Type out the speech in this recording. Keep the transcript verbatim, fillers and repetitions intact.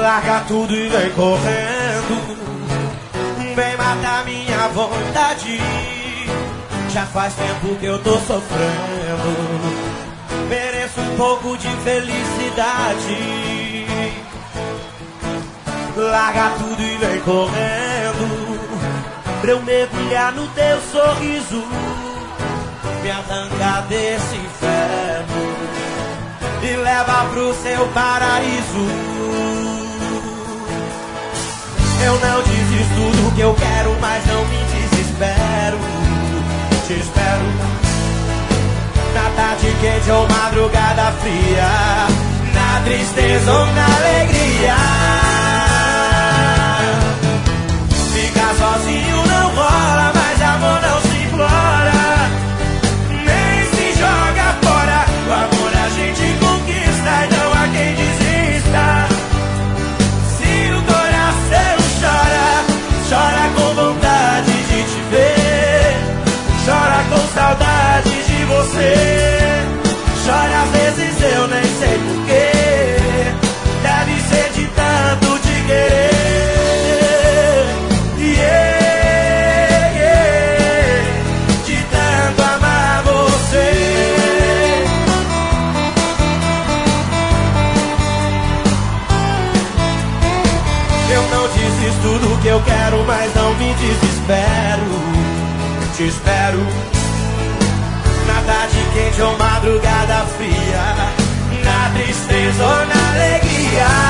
Larga tudo e vem correndo, vem matar minha vontade. Já faz tempo que eu tô sofrendo, mereço um pouco de felicidade. Larga tudo e vem correndo, pra eu mergulhar no teu sorriso, me arrancar desse inferno e leva pro seu paraíso. Eu não desisto do que eu quero, mas não me desespero. Te espero na tarde quente ou madrugada fria, na tristeza ou na alegria. Ficar sozinho não rola, mas amor não se implora, nem se joga fora. O amor a gente conquista e não há quem desista. Se o coração chora, chora com vontade de te ver, chora com saudade de você, chora às vezes eu nem sei porquê. Deve ser de tanto te querer, yeah, yeah, de tanto amar você. Eu não desisto do que eu quero, mas não me desespero. Te espero na tarde quente ou madrugada fria, na tristeza ou na alegria.